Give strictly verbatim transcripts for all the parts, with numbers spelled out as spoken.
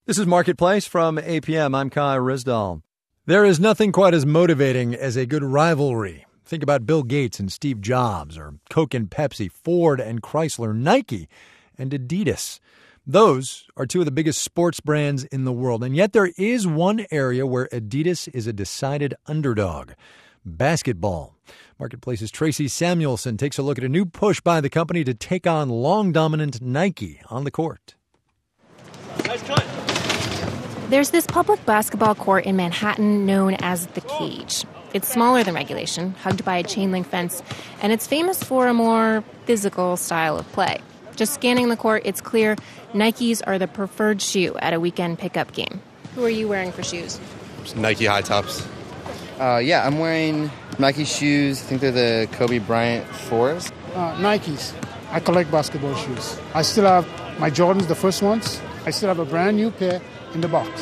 This is Marketplace from A P M. I'm Kai Risdall. There is nothing quite as motivating as a good rivalry. Think about Bill Gates and Steve Jobs, or Coke and Pepsi, Ford and Chrysler, Nike and Adidas. Those are two of the biggest sports brands in the world. And yet there is one area where Adidas is a decided underdog: basketball. Marketplace's Tracy Samuelson takes a look at a new push by the company to take on long-dominant Nike on the court. Nice cut. There's this public basketball court in Manhattan known as the Cage. It's smaller than regulation, hugged by a chain-link fence, and it's famous for a more physical style of play. Just scanning the court, it's clear Nikes are the preferred shoe at a weekend pickup game. Who are you wearing for shoes? Nike high tops. Uh, yeah, I'm wearing Nike shoes. I think they're the Kobe Bryant fours. Uh, Nikes. I collect basketball shoes. I still have my Jordans, the first ones. I still have a brand new pair in the box.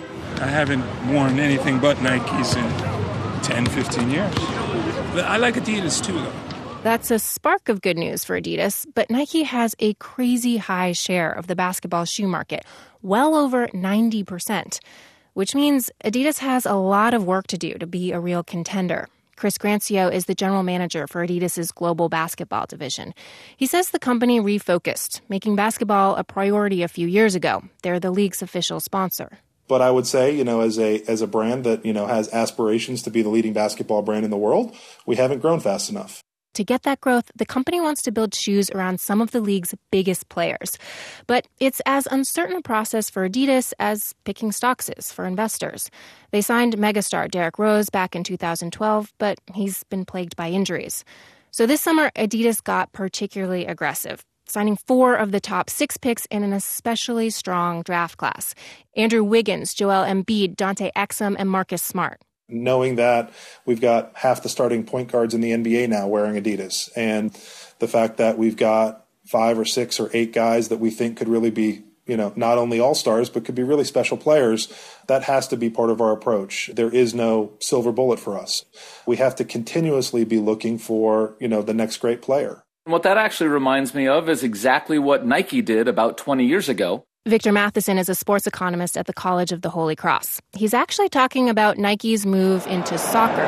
I haven't worn anything but Nikes in ten, fifteen years. But I like Adidas too, though. That's a spark of good news for Adidas, but Nike has a crazy high share of the basketball shoe market, well over ninety percent, which means Adidas has a lot of work to do to be a real contender. Chris Grancio is the general manager for Adidas's global basketball division. He says the company refocused, making basketball a priority a few years ago. They're the league's official sponsor. But I would say, you know, as a as a brand that, you know, has aspirations to be the leading basketball brand in the world, we haven't grown fast enough. To get that growth, the company wants to build shoes around some of the league's biggest players. But it's as uncertain a process for Adidas as picking stocks is for investors. They signed megastar Derrick Rose back in two thousand twelve, but he's been plagued by injuries. So this summer, Adidas got particularly aggressive, signing four of the top six picks in an especially strong draft class: Andrew Wiggins, Joel Embiid, Dante Exum, and Marcus Smart. Knowing that we've got half the starting point guards in the N B A now wearing Adidas, and the fact that we've got five or six or eight guys that we think could really be, you know, not only all-stars, but could be really special players, that has to be part of our approach. There is no silver bullet for us. We have to continuously be looking for, you know, the next great player. What that actually reminds me of is exactly what Nike did about twenty years ago. Victor Matheson is a sports economist at the College of the Holy Cross. He's actually talking about Nike's move into soccer.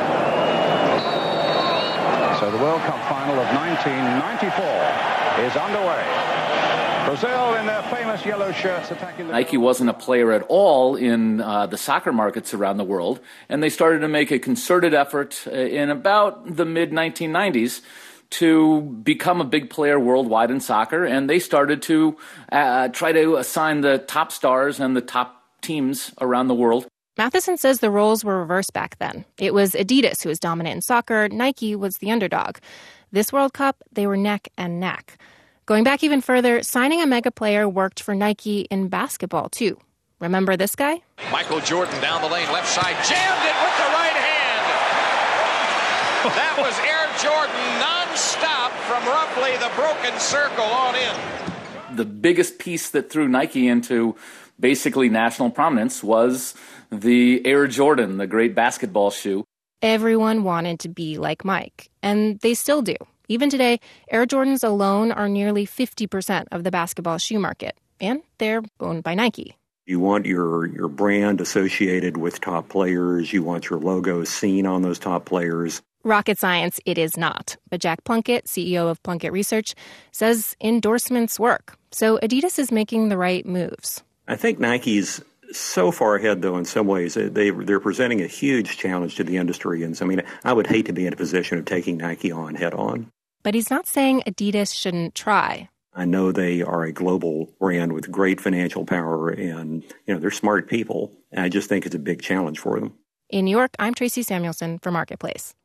So the World Cup final of nineteen ninety-four is underway. Brazil in their famous yellow shirts attacking the... Nike wasn't a player at all in uh, the soccer markets around the world, and they started to make a concerted effort in about the mid nineteen nineties to become a big player worldwide in soccer, and they started to uh, try to assign the top stars and the top teams around the world. Matheson says the roles were reversed back then. It was Adidas who was dominant in soccer. Nike was the underdog. This World Cup, they were neck and neck. Going back even further, signing a mega player worked for Nike in basketball, too. Remember this guy? Michael Jordan down the lane, left side, jammed it with the right hand. That was Air Jordan non-stop from roughly the broken circle on in. The biggest piece that threw Nike into basically national prominence was the Air Jordan, the great basketball shoe. Everyone wanted to be like Mike, and they still do. Even today, Air Jordans alone are nearly fifty percent of the basketball shoe market, and they're owned by Nike. You want your, your brand associated with top players. You want your logo seen on those top players. Rocket science it is not. But Jack Plunkett, C E O of Plunkett Research, says endorsements work. So Adidas is making the right moves. I think Nike's so far ahead, though, in some ways. They, they're presenting a huge challenge to the industry. And so, I mean, I would hate to be in a position of taking Nike on head on. But he's not saying Adidas shouldn't try. I know they are a global brand with great financial power, and, you know, they're smart people. And I just think it's a big challenge for them. In New York, I'm Tracy Samuelson for Marketplace.